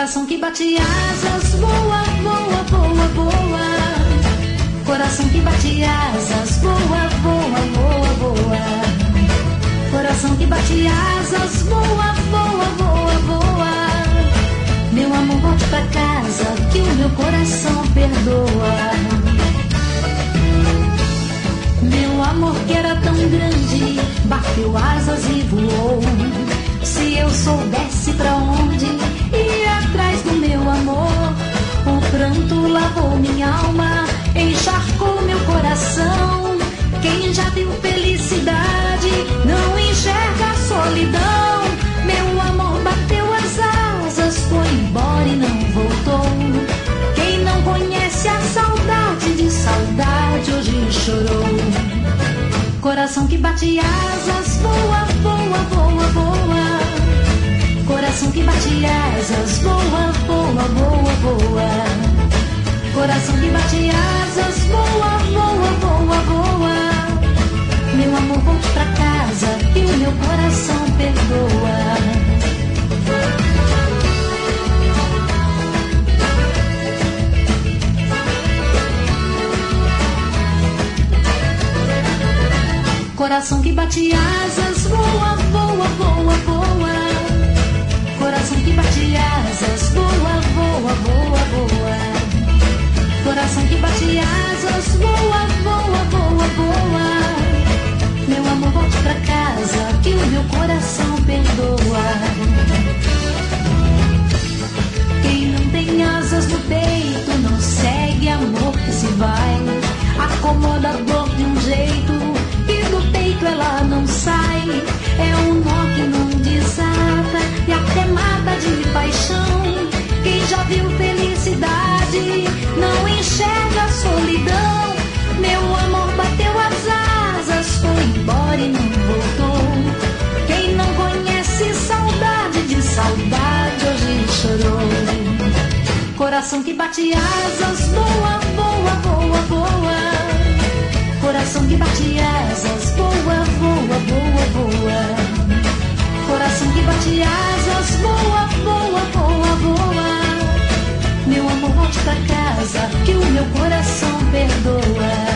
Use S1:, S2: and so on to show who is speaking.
S1: Coração que bate asas, voa, voa, voa, voa. Coração que bate asas, voa, voa, voa, voa. Coração que bate asas, voa, voa, voa, voa. Meu amor, volte pra casa, que o meu coração perdoa. Meu amor que era tão grande, bateu asas e voou. Se eu soubesse pra onde ir atrás do meu amor, o pranto lavou minha alma, encharcou meu coração. Quem já viu felicidade não enxerga a solidão. Meu amor bateu as asas, foi embora e não voltou. Quem não conhece a saudade, de saudade hoje chorou. Coração que bate asas, voa, voa, voa, voa. Coração que bate asas, voa, voa, voa, voa. Coração que bate asas, voa, voa, voa, voa. Meu amor, volte pra casa, que o meu coração perdoa. Coração que bate asas, voa, voa, voa, voa. Coração que bate asas, voa, voa, voa, voa. Coração que bate asas, voa, voa, voa, voa. Meu amor, volte pra casa, que o meu coração perdoa. Quem não tem asas no peito não segue amor que se vai. Acomoda a dor de um jeito e do peito ela não sai. É um nó que não desata e até mata de paixão. Quem já viu felicidade não enxerga a solidão. Meu amor bateu as asas, foi embora e não voltou. Quem não conhece saudade, de saudade hoje chorou. Coração que bate asas, voa, voa, voa, voa. Coração que bate asas, voa, voa, voa, voa. Coração que bate asas, voa, voa, voa, voa. Meu amor, volte pra casa, que o meu coração perdoa.